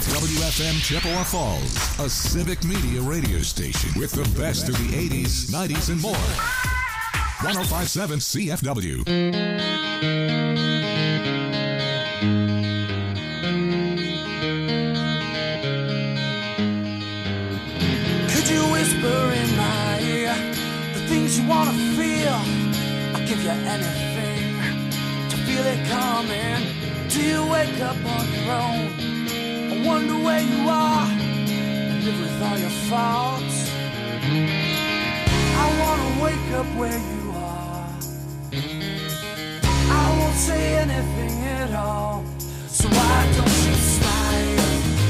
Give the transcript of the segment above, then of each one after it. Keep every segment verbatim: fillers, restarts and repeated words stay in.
F W F M Chippewa Falls, a civic media radio station with the best of the eighties, nineties, and more. one oh five point seven C F W. Could you whisper in my ear the things you want to feel? I'll give you anything to feel it coming. Do you wake up on your own? I wonder where you are and live with all your faults. I want to wake up where you are. I won't say anything at all. So why don't you smile?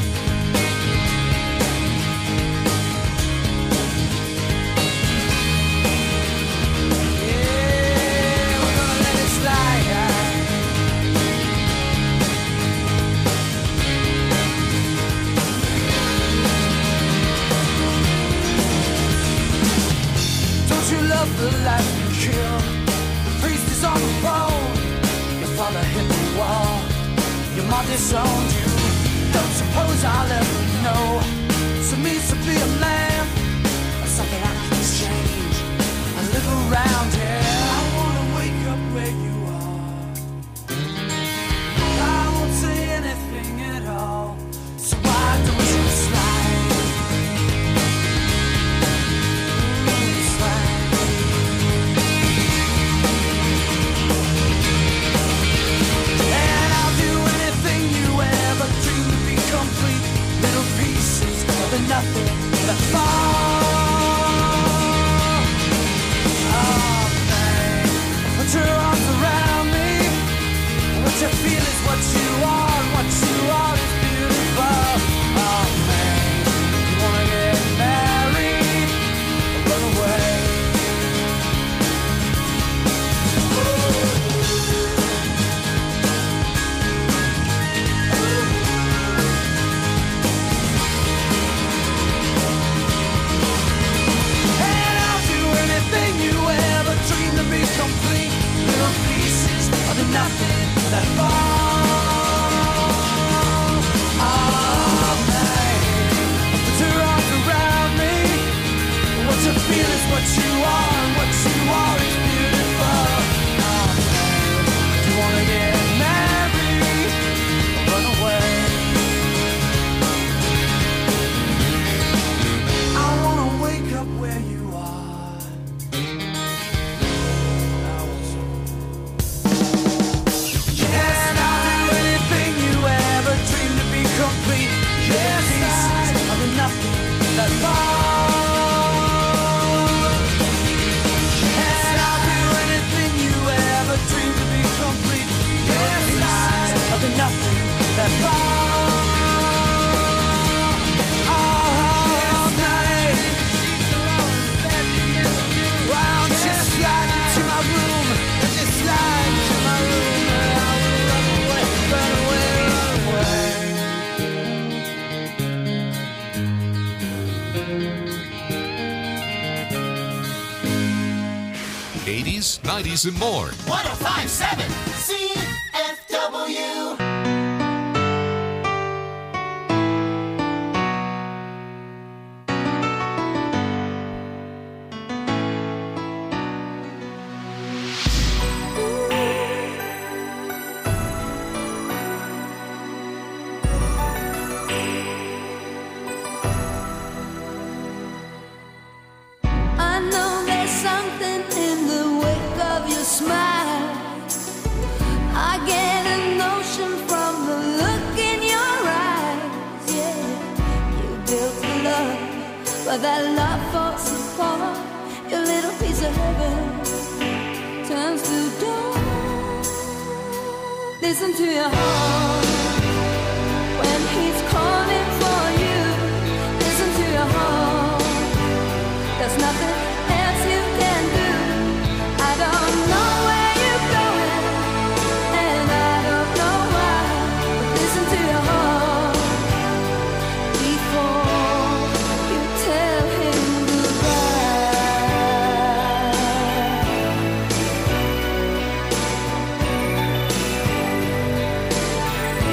Yeah, we're gonna let it slide. You love the life you kill. The priest is on the phone. Your father hit the wall. Your mom disowned you. Don't suppose I'll ever know. So means to be a man, or something I can change. I live around here. I wanna wake up where you are. I won't say anything at all. So why don't you slide? Little pieces of the nothing that fall. Oh man, put your arms around me. What you feel is what you are, and what you are is beautiful. Oh man, you wanna get married or run away? Complete little pieces of the nothing that fall. Oh man, put your arms around me. What you feel is what you are, and what you are is beautiful. Oh man, do you wanna get married or run away? I wanna wake up where you are. Complete, yeah, pieces of the nothing that fall. And I'll do anything you ever dreamed to be complete, yeah, pieces of the nothing that fall. All night, why don't you slide into my room? Just slide into my room, and I will run away, run away, run away. eighties, nineties, and more. one oh five point seven C F W. I know there's something in the wake of your smile. I get a notion from the look in your eyes. Yeah, you built a love, but that love falls apart. Your little piece of heaven turns to dawn. Listen to your heart when he's calling for you. Listen to your heart. There's nothing else you can do. I don't know where you're going, and I don't know why. But listen to your heart before you tell him goodbye.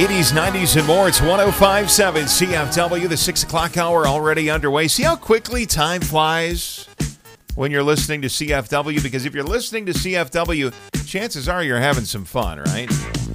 eighties, nineties, and more. It's one oh five point seven C F W. The six o'clock hour already underway. See how quickly time flies when you're listening to C F W? Because if you're listening to C F W, chances are you're having some fun, right?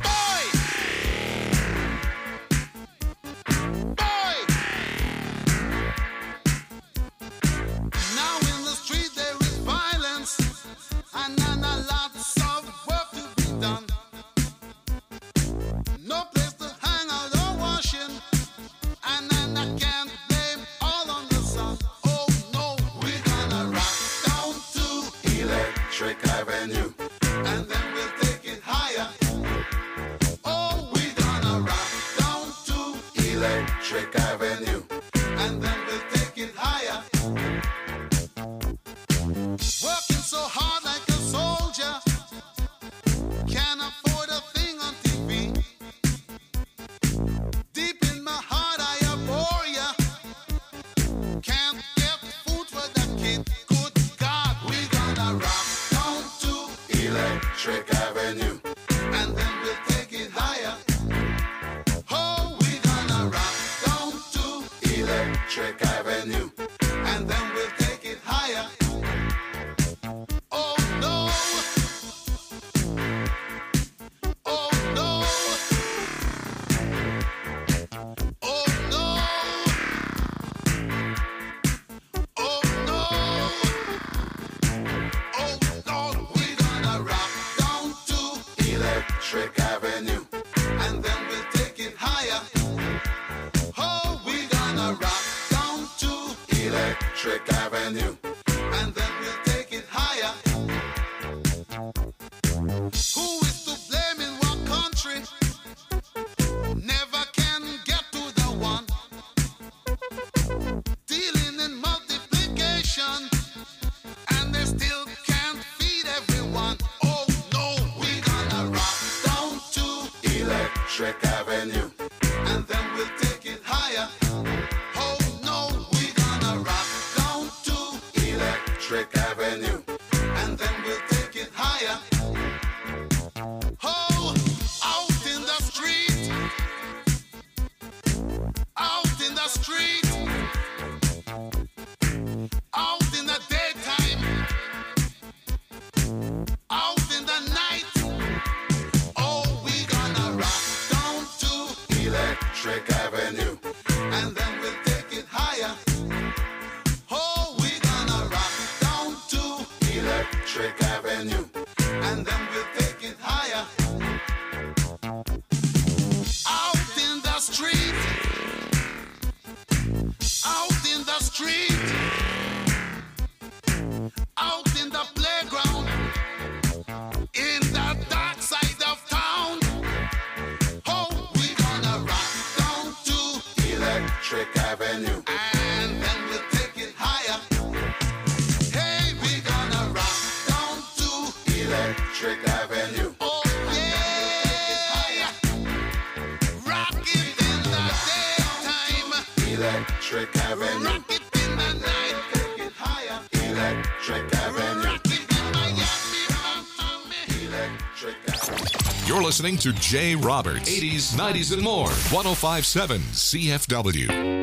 You're listening to Jay Roberts, eighties, nineties, and more. one oh five point seven C F W.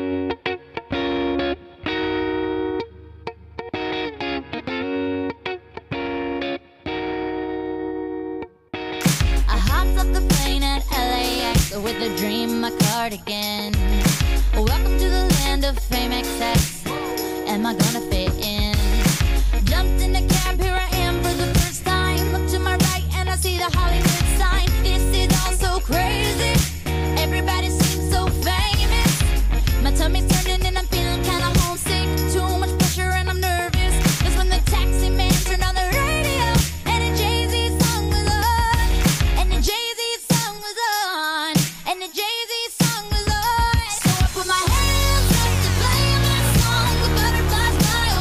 I hopped off the plane at L A X with a dream, my cardigan. Welcome to the land of fame excess. Am I gonna fit in? Jumped in the cab, here I am for the first time. Look to my right and I see the Hollywood sign. This is all so crazy. Everybody seems so famous. My tummy's turning and I'm feeling kinda homesick. Too much pressure and I'm nervous. That's when the taxi man turned on the radio and the Jay-Z song was on. And the Jay-Z song was on. And the Jay-Z song was on. So I put my hands up to play my song. The butterflies fly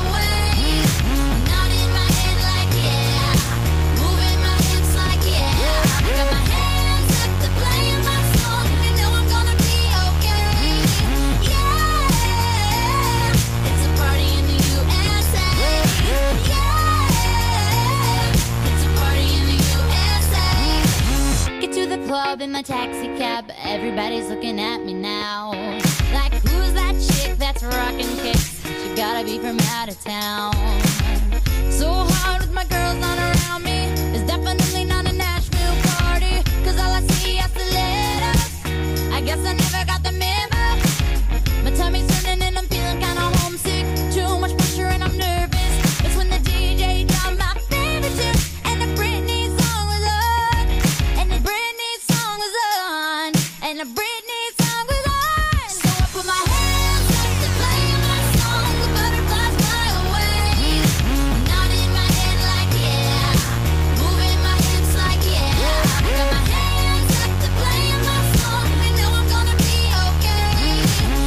up in my taxi cab, everybody's looking at me now. Like, who's that chick that's rocking kicks? She gotta be from out of town. So hard with my girls on around me. It's definitely not a Nashville party, cause all I see are stilettos. I guess I never got the memo. My tummy's turning and I'm feeling kinda homesick. Too much pressure and I'm nervous. It's when the D J dropped my favorite tune, and the Britney song was on. And the Britney song was on. And the Britney song was on. So I put my hands up to play my song. The butterflies fly away. Nodding my head like yeah. Moving my hips like yeah. Got my hands up to play my song. I know I'm gonna be okay.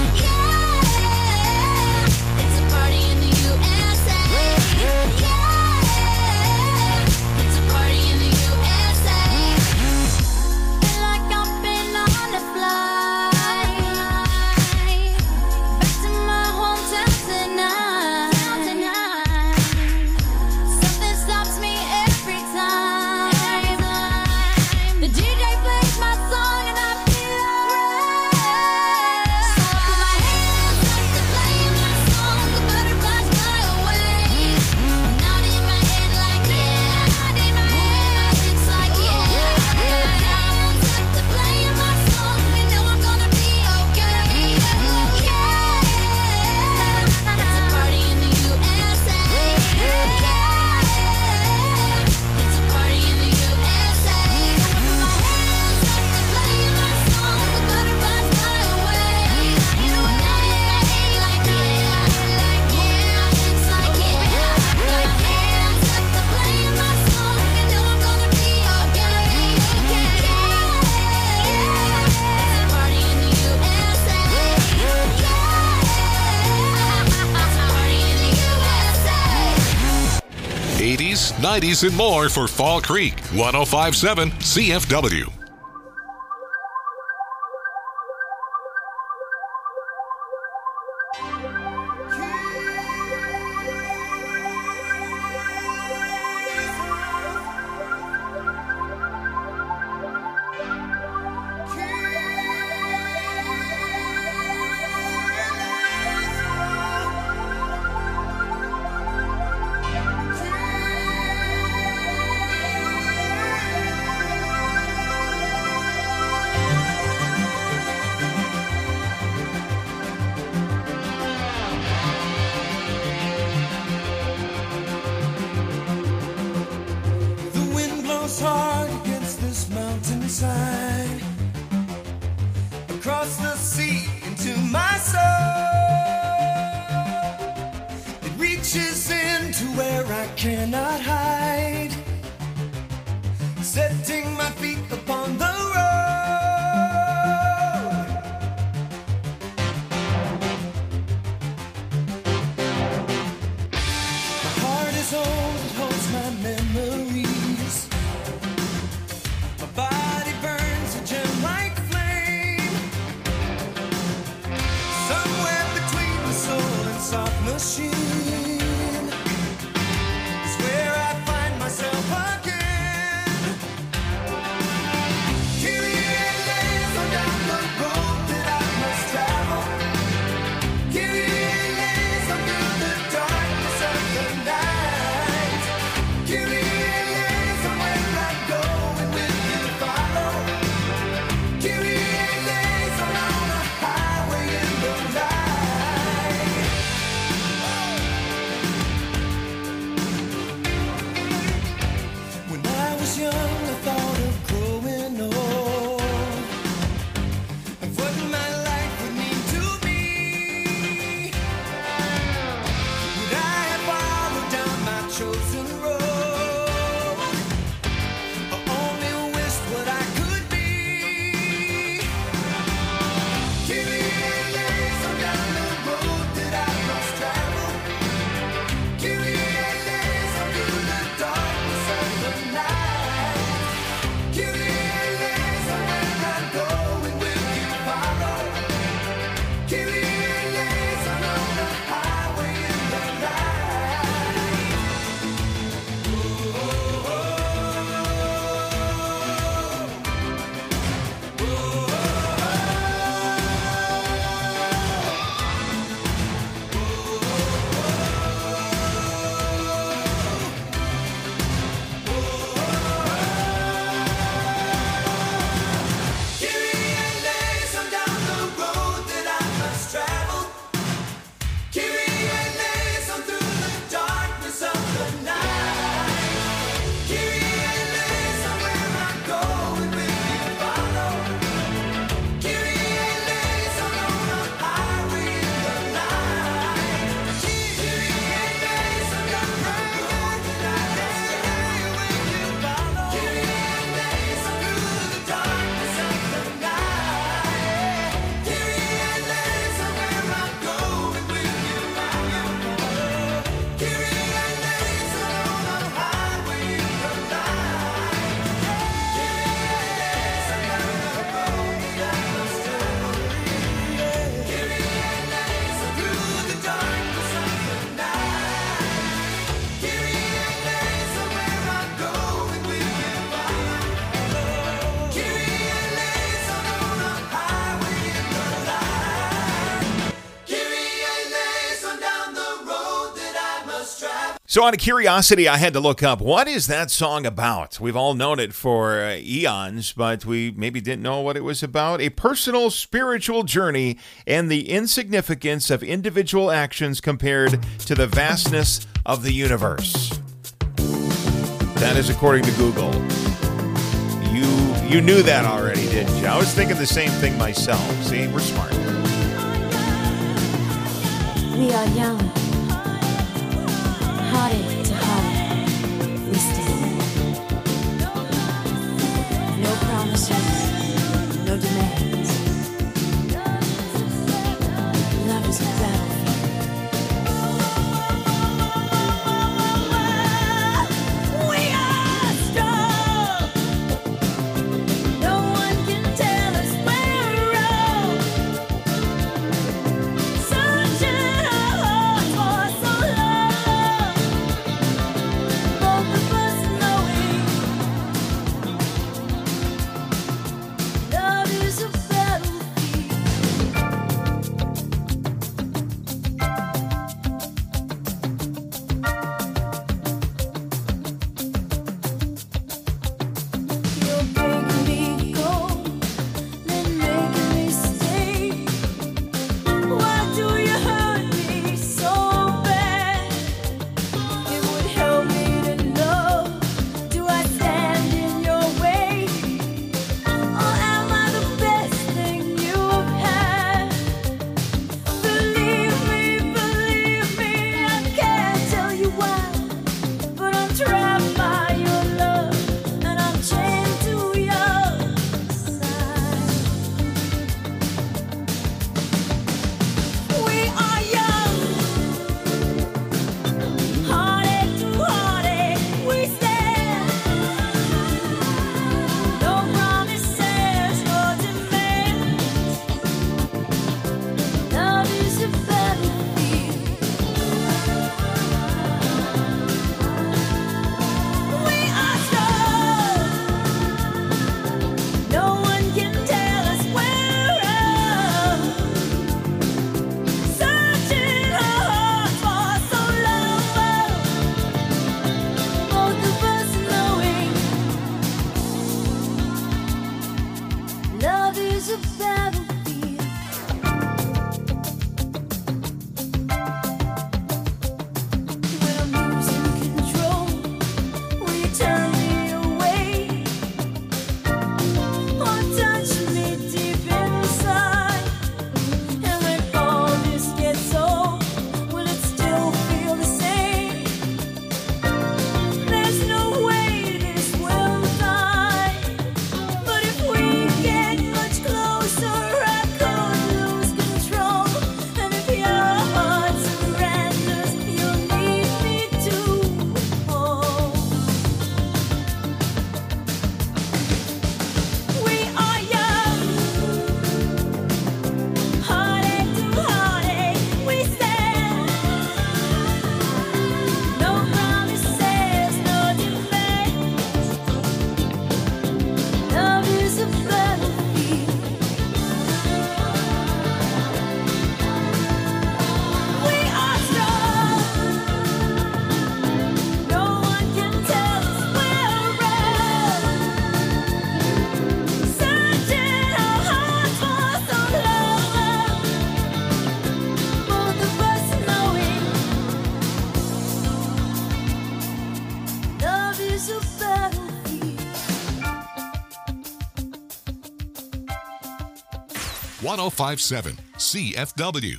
Yeah. It's a party in the U S A. Yeah. It's a party in the U S A. Feel like I've been on a flight back to my hometown tonight. Something stops me every time. The D J plays my song and I feel alright. So I put my hands up to play my song. The butterflies fly away. Nodding my head like yeah. Nodding my head. It's like yeah. Got my hands up to play my song. I know I'm gonna be okay. Yeah. It's a party in the U S A. Yeah. It's a party in the U S A. I put my hands up to play my song. The butterflies fly away. Nodding my head like yeah. Like yeah. It's like yeah. Got my hands up to play my song. I know I'm gonna be okay. Yeah. It's a party in the U S A. Yeah. It's a party in the U S A. eighties, nineties, and more for Fall Creek. one oh five point seven C F W. The wind blows hard against this mountainside, across the sea into my soul. It reaches into where I cannot hide, setting my feet upon the road. My heart is old, it holds my memories. My body burns a gem-like flame. Somewhere between the soul and soft machine is where I find myself again. Here So out of curiosity, I had to look up, what is that song about? We've all known it for uh, eons, but we maybe didn't know what it was about. A personal spiritual journey and the insignificance of individual actions compared to the vastness of the universe. That is according to Google. You you knew that already, didn't you? I was thinking the same thing myself. See, we're smart. We are young, heartache to heartache, we stand. No promises, no demands. Love is a battlefield. We are strong. No one can tell us we're wrong. Searching our hearts for so long. Both of us knowing love is a battlefield. You're breaking me cold, then making me stay. Why do you hurt me so bad? It would help me to know, do I stand in your way? Or am I the best thing you've had? Believe me, believe me, I can't tell you why, but I'm trapped by your love, and I'm chained to your side. We are young, heartache to heartache, we stand. No promises, no demands. Love is a battlefield. We are strong. No one can tell us we're wrong. Searching our hearts for so long. Both of us knowing love is a battlefield. When I'm losing control, will you turn me away? Or touch me deep inside? And when all this gets old, will it still feel the same? There's no way this will die. But if we get much closer, I could lose control. And if your heart surrenders, you'll need me to hold. We are young, heartache to heartache, we stand. No promises, no demands. Love is a battlefield. We are strong. No one can tell us we're wrong. Searching our hearts for so long. Both of us knowing love is a battlefield. one oh five point seven C F W.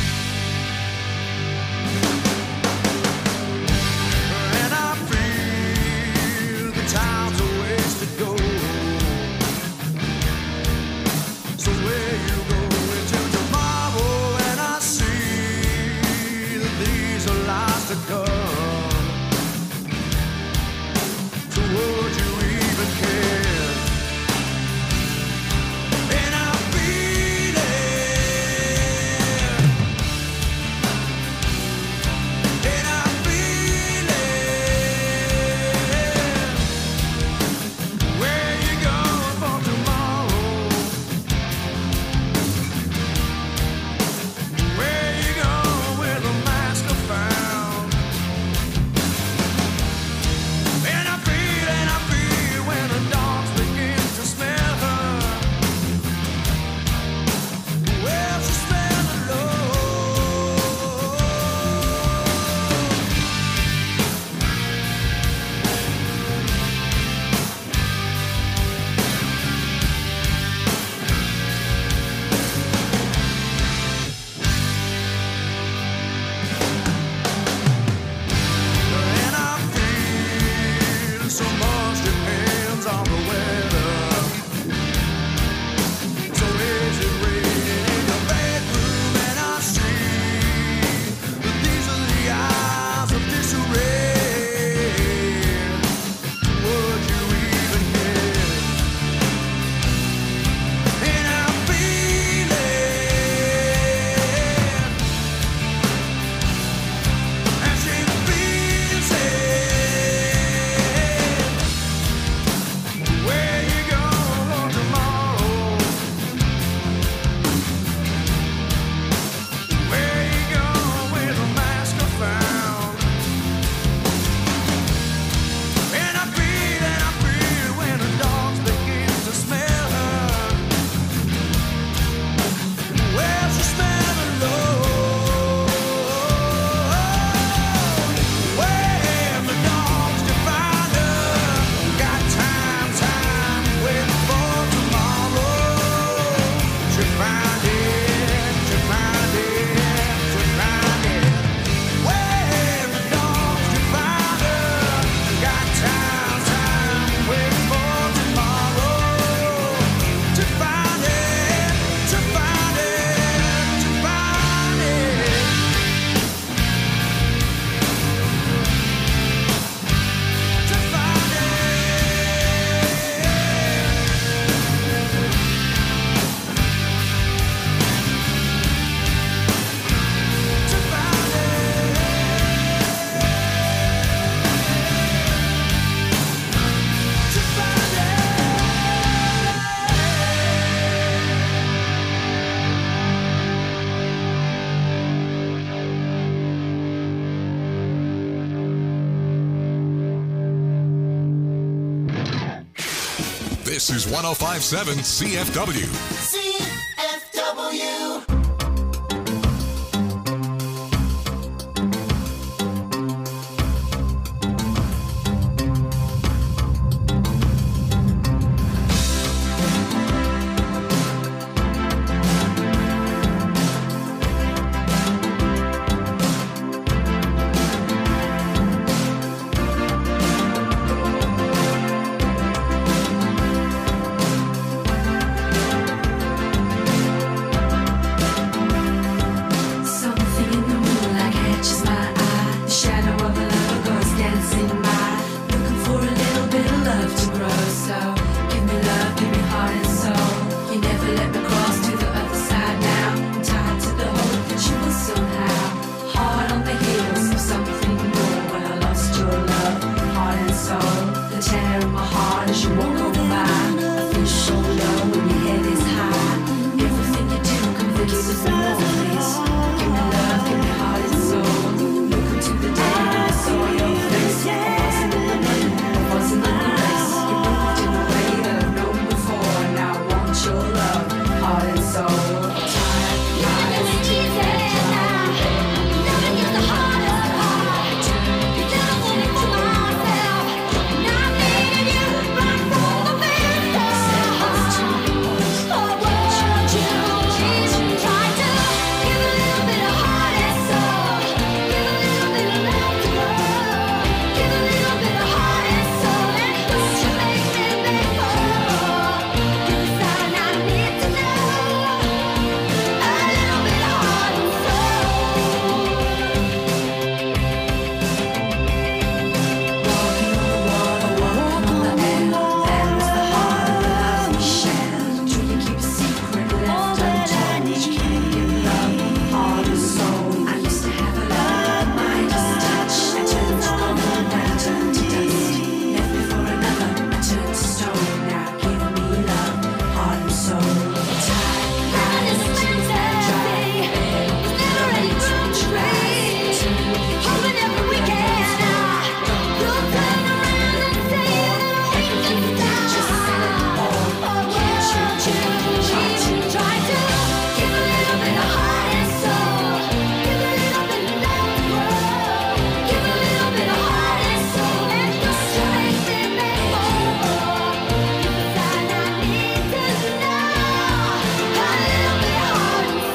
And I feel This is one oh five point seven C F W. C F W. Something in the moonlight catches my eye. The shadow of a lover goes dancing by. Looking for a little bit of love to grow. So give me love, give me heart and soul. You never let me cross to the other side now. I'm tied to the hope that you will somehow. Hard on the heels of something more. When I lost your love, heart and soul. The tear in my heart as you walk on by. I feel so low when your head is high. Everything you do convinces me more, please. Give me love, give me heart and soul. Look into the day and I saw your face. I wasn't in the money, I wasn't in the race. You moved in a way that I've known before. Now I want your love, heart and soul. Tired, lies, tears, never get the heart of heart. You never want me for myself. Now I'm needing you right from the very start. Oh, what you try to give a little bit of heart and soul. Give a little bit of love to grow. Give a little bit of heart and soul. And don't you make me beg for more. You're the sign I need to know. A little bit of heart and soul. Walking on the water, walking on the air. That was the heart of the love we shared. Do you keep a secret left untold? You can't give love, heart and soul. I used to have a love, mind just a touch. I turned to gold, now I turned to dust. Left me for another, I turned to stone. Now give me love, heart and soul. Tired, lies, tears, dry. Was never ready to trade. Hoping every weekend you'll turn around and say everything just said. Oh, can't you try to try to give a little bit of heart and soul. Give a little bit of love to grow. Give a little bit of heart and soul. And don't you make me beg for more. You're the sign I need to know. A little bit of heart and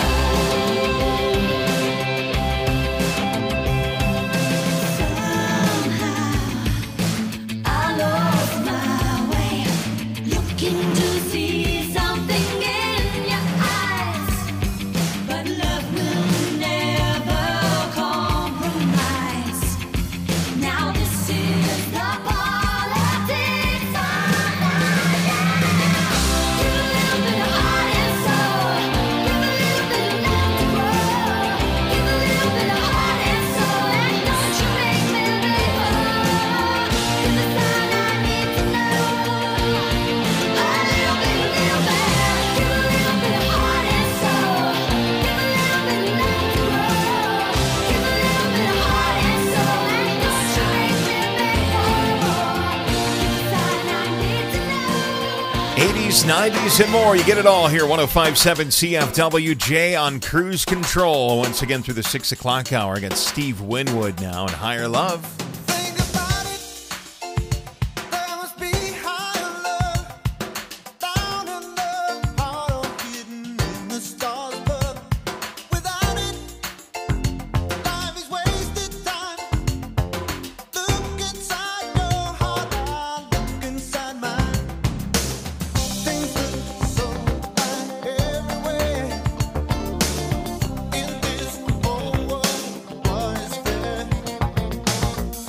soul. I lost my way, looking to see something in your eyes, but love will never compromise. Now this is the politics of life. Give a little bit of heart and soul. Give a little bit of love to grow. Give a little bit of heart and soul. And don't you make me beg for more. You're the sign I need to know. A little bit, a little bit. Give a little bit of heart and soul. Give a little bit of love to grow. Give a little bit of heart and soul. And don't you make me beg for more. You're the sign I need to know. eighties, nineties, and more. You get it all here. one oh five point seven C F W. Jay on Cruise Control. Once again through the six o'clock hour. Against Steve Winwood now and Higher Love. Think about it. There must be higher love, down in the heart of hidden in the stars above. Without it, life is wasted time. Look inside your heart, I look inside mine. Things look so bad everywhere. In this whole world, what is fair?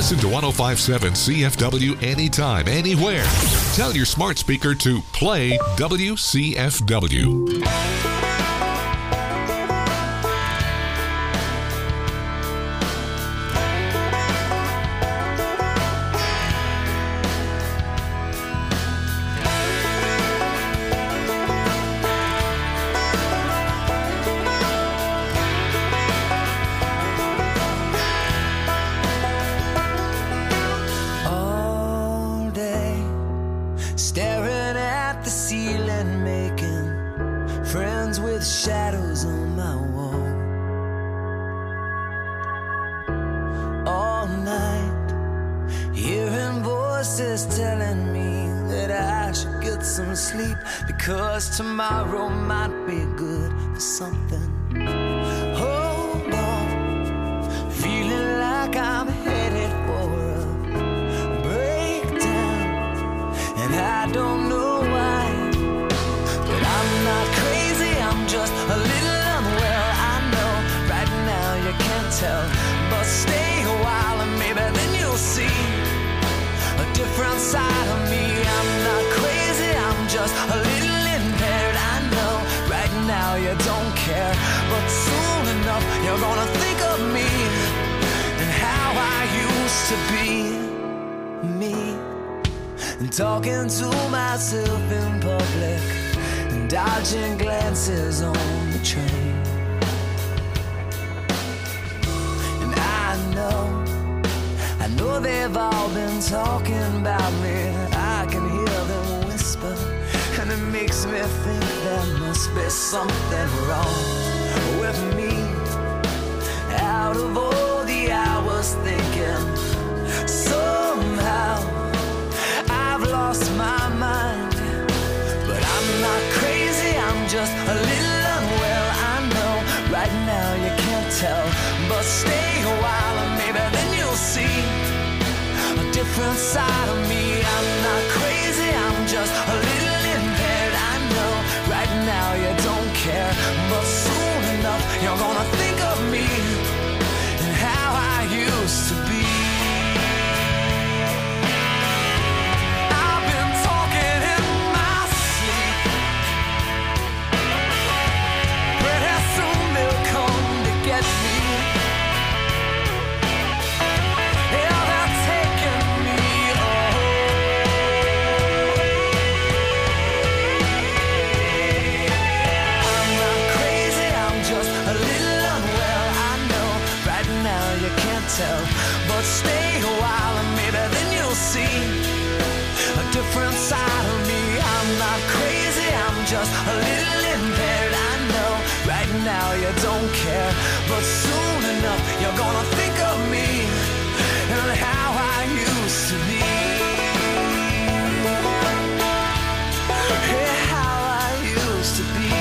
Listen to one oh five point seven C F W anytime, anywhere. Tell your smart speaker to play W C F W. All day, staring at the ceiling, making friends with shadows on my wall. All night, hearing voices telling me that I should get some sleep, because tomorrow might be good for something. Hold on, feeling like I'm headed for a breakdown, and I don't know why, but I'm not crazy, I'm just a little unwell. I know right now you can't tell, but stay a while and maybe then you'll see a different side of me. I'm not crazy, I'm just a little impaired. I know right now you don't care, but soon enough you're gonna think of me and how I used to be me, and talking to myself in public and dodging glances on the train. And I know, I know they've all been talking about me. I can hear them whisper, and it makes me think there must be something wrong with me. Out of all the hours thinking, somehow I've lost my mind. But I'm not crazy, I'm just a little unwell. I know right now you can't tell, but stay a while and maybe then you'll see a different side of me. I'm not crazy, I'm just a little impaired. I know right now you don't care, but soon enough you're gonna think of me and how I used to be. I've been talking in my sleep. Pretty soon they'll come to get me. Yeah, they're taking me away. I'm not crazy, I'm just a little unwell. I know right now you can't tell, but stay a while and maybe then you'll see a different side of me. I'm not crazy, I'm just a little impaired. I know right now you don't care, but soon enough you're gonna think of me and how I used to be. Yeah, how I used to be.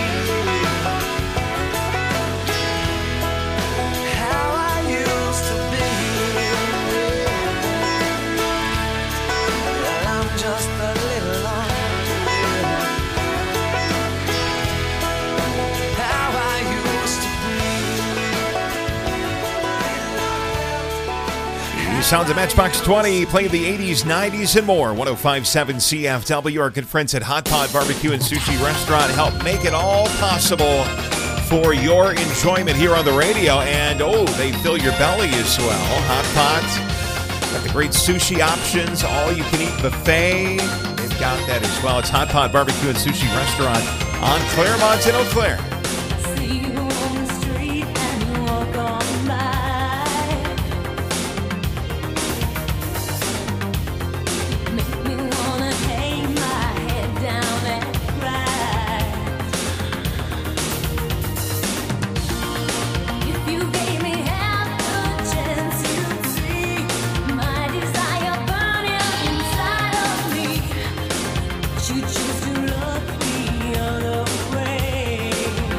How I used to be. Well, I'm just a little unreal. How I used to be. The sounds of Matchbox twenty, playing the eighties, nineties, and more. one oh five point seven C F W. Our good friends at Hot Pot Barbecue and Sushi Restaurant help make it all possible for your enjoyment here on the radio. And, oh, they fill your belly as well. Hot Pot, got the great sushi options, all-you-can-eat buffet. They've got that as well. It's Hot Pot Barbecue and Sushi Restaurant on Claremont in Eau Claire. See you on the street and you walk on by. Make me wanna hang my head down and cry. If you gave me half a chance, you'd see my desire burning inside of me. You choose to look the other way.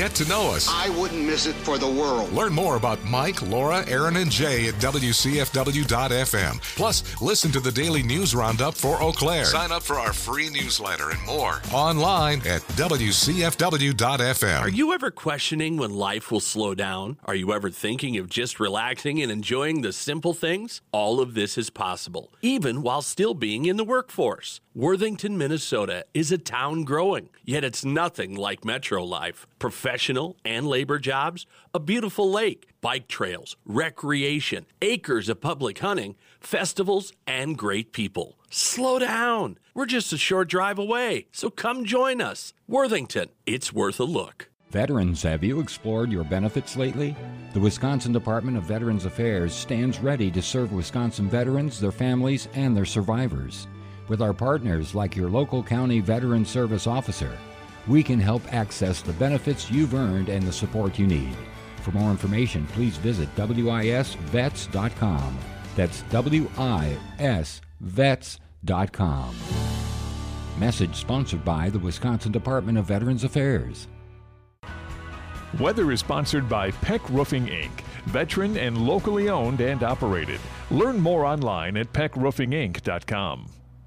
get to know us. I wouldn't miss it for the world. Learn more about Mike, Laura, Aaron, and Jay at W C F W dot F M. Plus, listen to the daily news roundup for Eau Claire. Sign up for our free newsletter and more online at W C F W dot F M. Are you ever questioning when life will slow down? Are you ever thinking of just relaxing and enjoying the simple things? All of this is possible, even while still being in the workforce. Worthington, Minnesota is a town growing, yet it's nothing like metro life. Professional and labor jobs, a beautiful lake, bike trails, recreation, acres of public hunting, festivals, and great people. Slow down. We're just a short drive away, so come join us. Worthington, it's worth a look. Veterans, have you explored your benefits lately? The Wisconsin Department of Veterans Affairs stands ready to serve Wisconsin veterans, their families, and their survivors. With our partners like your local county veteran service officer, we can help access the benefits you've earned and the support you need. For more information, please visit W I S vets dot com. That's W I S vets dot com. Message sponsored by the Wisconsin Department of Veterans Affairs. Weather is sponsored by Peck Roofing, Incorporated, veteran and locally owned and operated. Learn more online at peck roofing inc dot com.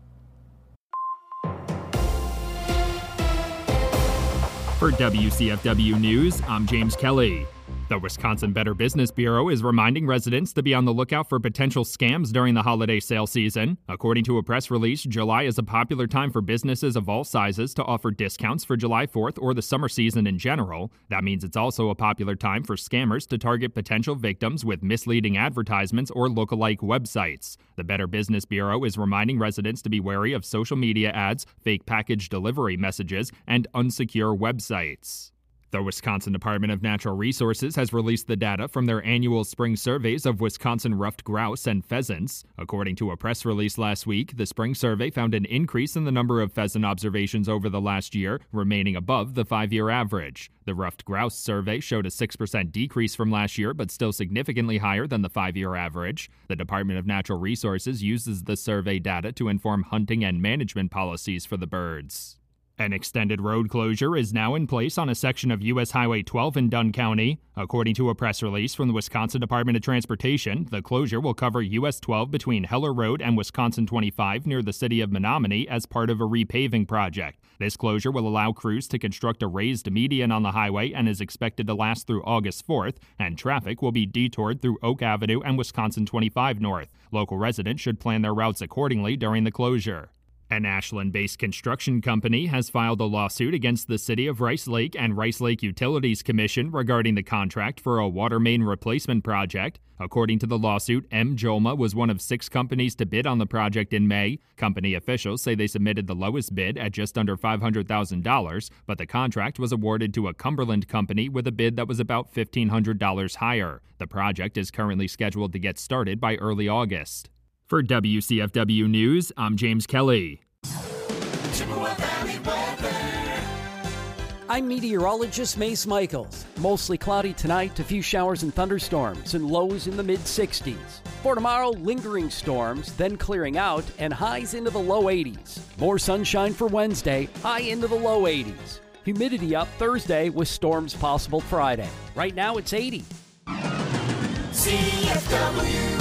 For W C F W News, I'm James Kelly. The Wisconsin Better Business Bureau is reminding residents to be on the lookout for potential scams during the holiday sale season. According to a press release, July is a popular time for businesses of all sizes to offer discounts for July fourth or the summer season in general. That means it's also a popular time for scammers to target potential victims with misleading advertisements or lookalike websites. The Better Business Bureau is reminding residents to be wary of social media ads, fake package delivery messages, and unsecure websites. The Wisconsin Department of Natural Resources has released the data from their annual spring surveys of Wisconsin ruffed grouse and pheasants. According to a press release last week, the spring survey found an increase in the number of pheasant observations over the last year, remaining above the five-year average. The ruffed grouse survey showed a six percent decrease from last year, but still significantly higher than the five-year average. The Department of Natural Resources uses the survey data to inform hunting and management policies for the birds. An extended road closure is now in place on a section of U S Highway twelve in Dunn County. According to a press release from the Wisconsin Department of Transportation, the closure will cover U S twelve between Heller Road and Wisconsin twenty-five near the city of Menominee as part of a repaving project. This closure will allow crews to construct a raised median on the highway and is expected to last through August fourth, and traffic will be detoured through Oak Avenue and Wisconsin twenty-five North. Local residents should plan their routes accordingly during the closure. An Ashland-based construction company has filed a lawsuit against the City of Rice Lake and Rice Lake Utilities Commission regarding the contract for a water main replacement project. According to the lawsuit, M. Jolma was one of six companies to bid on the project in May. Company officials say they submitted the lowest bid at just under five hundred thousand dollars, but the contract was awarded to a Cumberland company with a bid that was about fifteen hundred dollars higher. The project is currently scheduled to get started by early August. For W C F W News, I'm James Kelly. I'm meteorologist Mace Michaels. Mostly cloudy tonight, a few showers and thunderstorms, and lows in the mid sixties. For tomorrow, lingering storms, then clearing out, and highs into the low eighties. More sunshine for Wednesday, high into the low eighties. Humidity up Thursday with storms possible Friday. Right now it's eighty. C F W.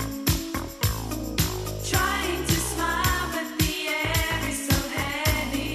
Trying to smile, but the air is so heavy.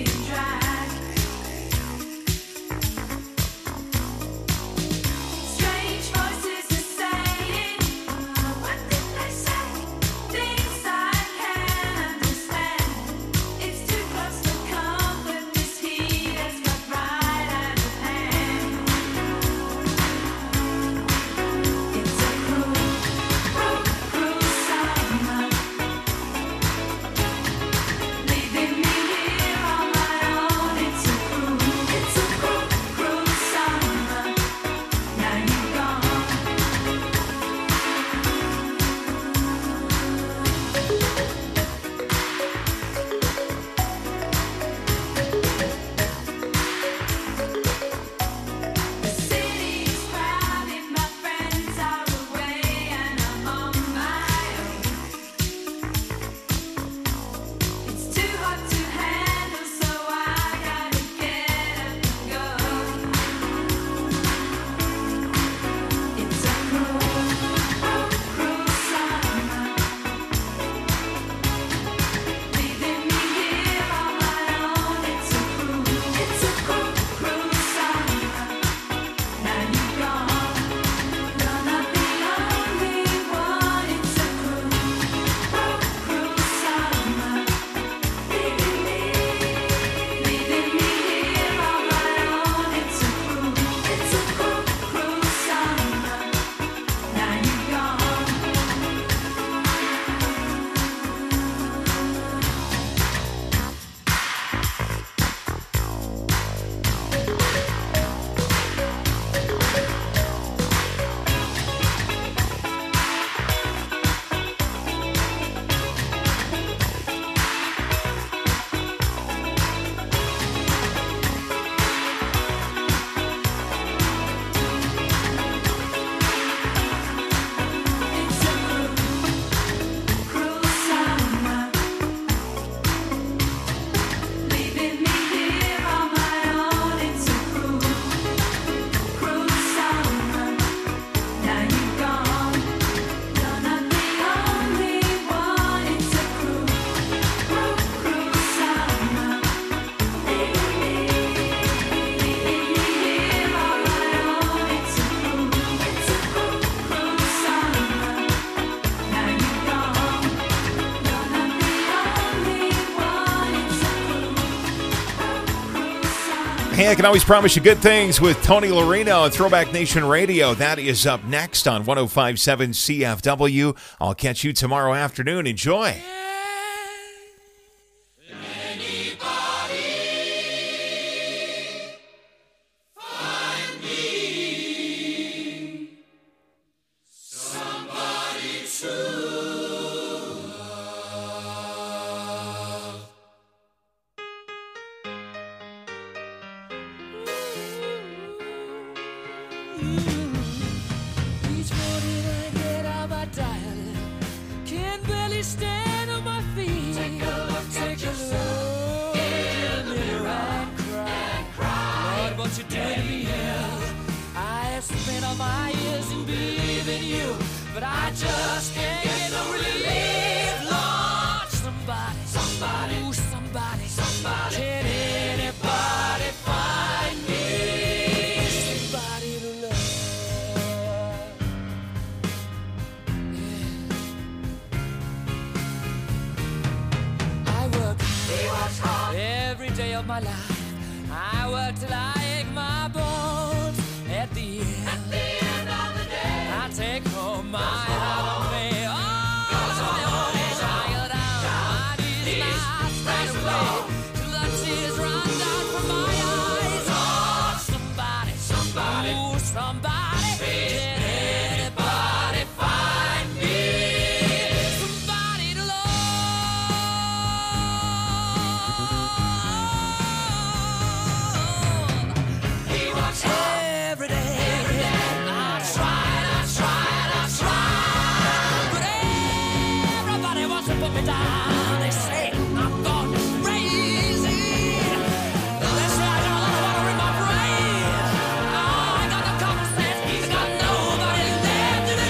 Hey, I can always promise you good things with Tony Lorino and Throwback Nation Radio. That is up next on one oh five point seven C F W. I'll catch you tomorrow afternoon. Enjoy. Each morning I get out my diet, can barely stand on my feet. Take a look Take at yourself in the mirror and cry. cry. Lord, what you doing to me? I have spent all my years in believing you, but I just can't get no relief. Lord, somebody, somebody, ooh, somebody, somebody, can anybody find me somebody to love? Every day of my life, I work till I ache my bones. At the end, At the end of the day, I take home my heart of me. Oh, tired out, my knees now straight away, till the tears run down from my eyes. Oh, somebody, somebody, ooh, somebody, can anybody find me somebody to love? Every day, I tried, I tried, I tried, but everybody wants to put me down. They say I'm gone crazy. They say I got a lot of water in my brain. Oh, I got no common sense, I got nobody left to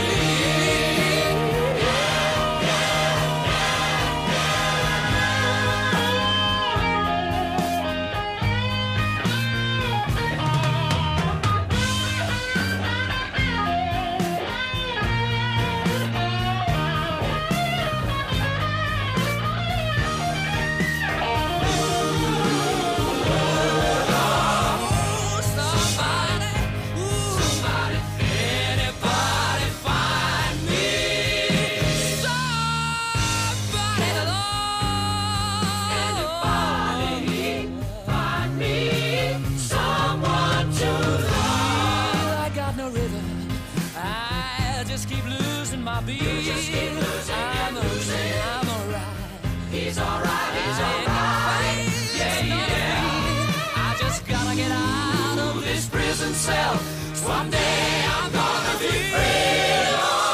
I'm losing, I'm alright. He's alright, he's alright. Yeah, yeah. I just gotta get out of this prison cell. Someday I'm gonna be free.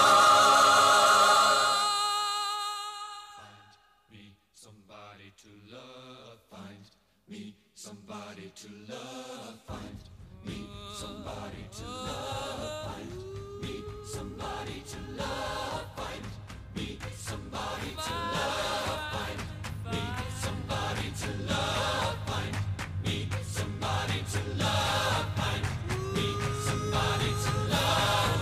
Find me somebody to love. Find me somebody to love. Find me somebody to love. Find me somebody to love. Find me somebody to love. Find me somebody to love. Find me somebody to love. Find me somebody to love.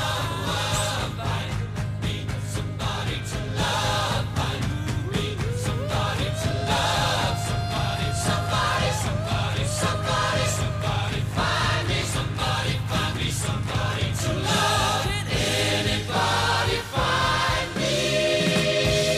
Find me somebody to love. Find me somebody to love. Somebody, somebody, somebody, somebody, somebody. Find me somebody. Find me somebody to love. Can anybody find me?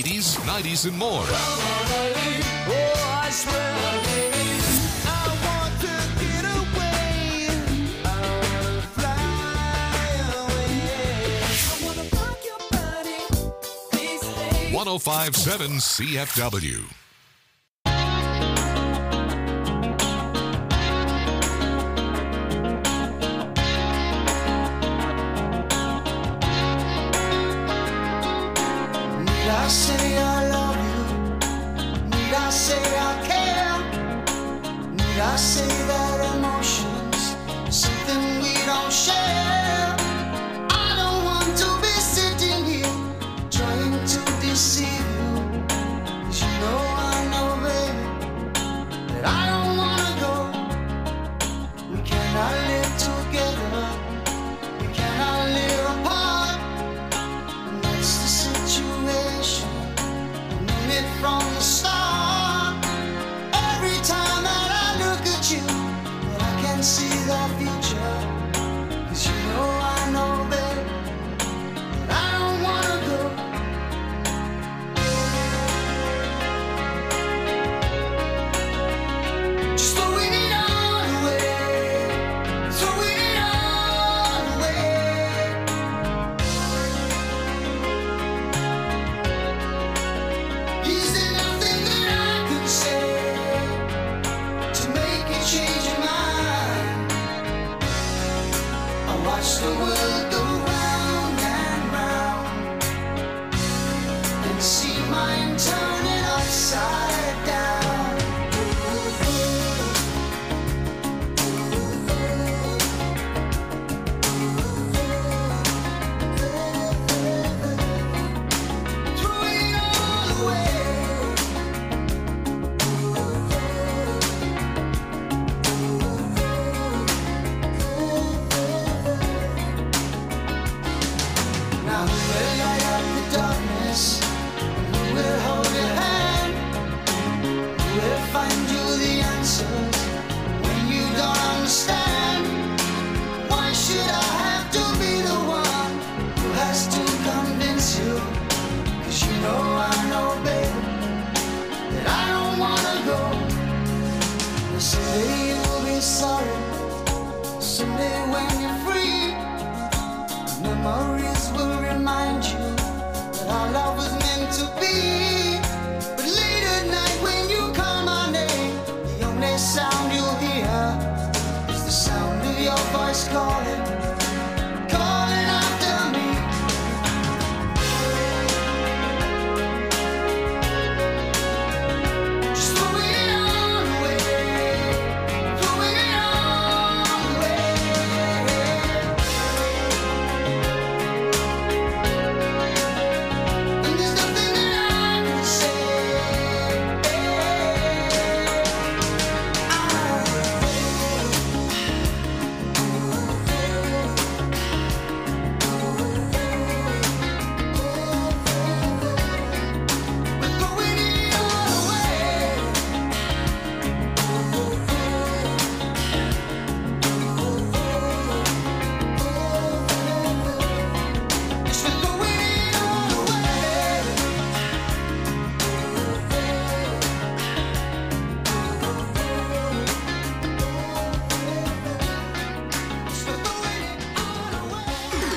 eighties, nineties, and more. Oh, I swear. I want to get away. I want to fly away. I want to rock your body. Please stay. one oh five point seven C F W. Need I say I love you? Need I say I care? Need I say that emotions are something we don't share? I don't want to be sitting here trying to deceive you, 'cause you know I know, baby, that I don't wanna go. We cannot live together, we cannot live apart. That's the situation, known it from the start. Every time that I look at you, well, I can see the future. 'Cause you know I know, babe, that I don't wanna go. Just throwing it all away, throwing it all away. Is there nothing that I could say to make you change your mind? I watch the world go round and round and see mine turning upside down. Throwing it all away. Now who will light up the darkness? And who will hold your hand? Who will find you the answers when you don't understand? Why should I have to be the one who has to convince you? 'Cause you know I know, babe, that I don't wanna go. And someday you'll be sorry. Someday when you're free, memories will remind you that our love was meant to be. But late at night when you call my name, the only sound you'll hear is the sound of your voice calling, calling after me. Just throwing it all away, throwing it all away. And there's nothing that I can say. We're throwing it all away. Yes, we're throwing it all away. Yes, we're throwing it all away.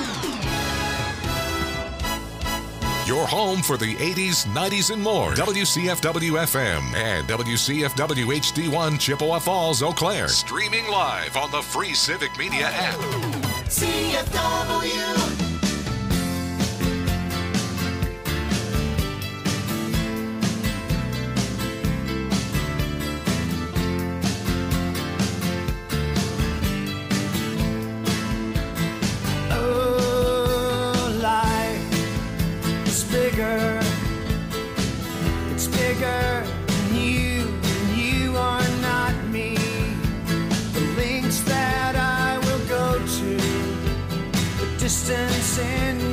Your home for the eighties, nineties, and more. W C F W F M and W C F W H D one Chippewa Falls, Eau Claire. Streaming live on the free Civic Media app. C F W. Oh, life is bigger. It's bigger than you, and you are not me. The links that I will go to, the distance in